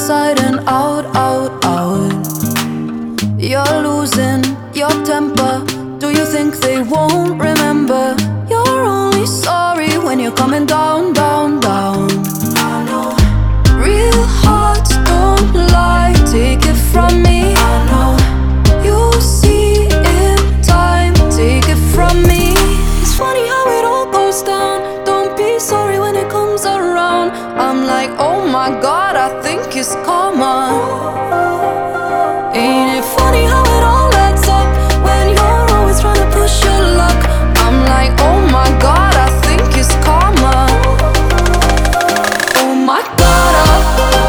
inside and out, out, out. You're losing your temper. Do you think they won't remember? You're only sorry when you're coming down, down, down. I know. Real hearts don't lie, take it from me. I know. You'll see in time, take it from me. It's funny how it all goes down. Don't be sorry when it comes around. I'm like, oh my God, I think it's karma. Ain't it funny how it all adds up when you're always trying to push your luck? I'm like, oh my God, I think it's karma. Oh my God,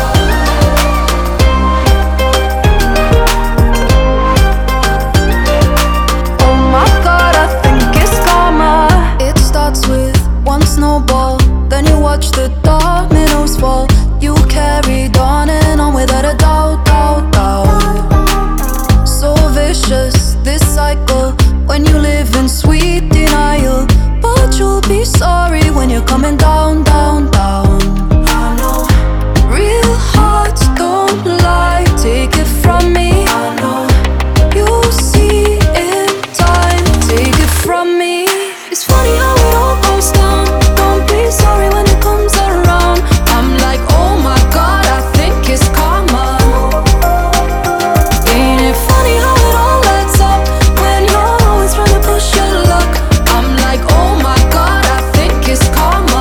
oh my God, I think it's karma. It starts with one snowball, then you watch the dominoes fall. You carried on and on without a doubt, doubt, doubt. So vicious, this cycle, when you live in sweet denial. But you'll be sorry when you're coming down, down, down. I know. Real hearts don't lie, take it from me. I know. You'll see in time, take it from me. It's funny how it all goes down. Don't be sorry when it comes around. I'm like, oh my God, I think it's karma. Ain't it funny how it all adds up when you're always trying to push your luck? I'm like, oh my God, I think it's karma.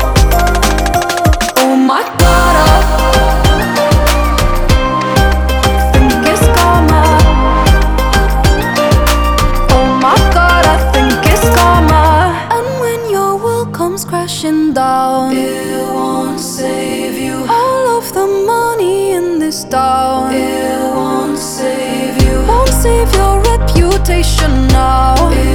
Oh my God, I think it's karma. Oh my God, I think it's karma. And when your world comes crashing down, it won't save you. All of the money in this town, it won't save you. Won't save your reputation now.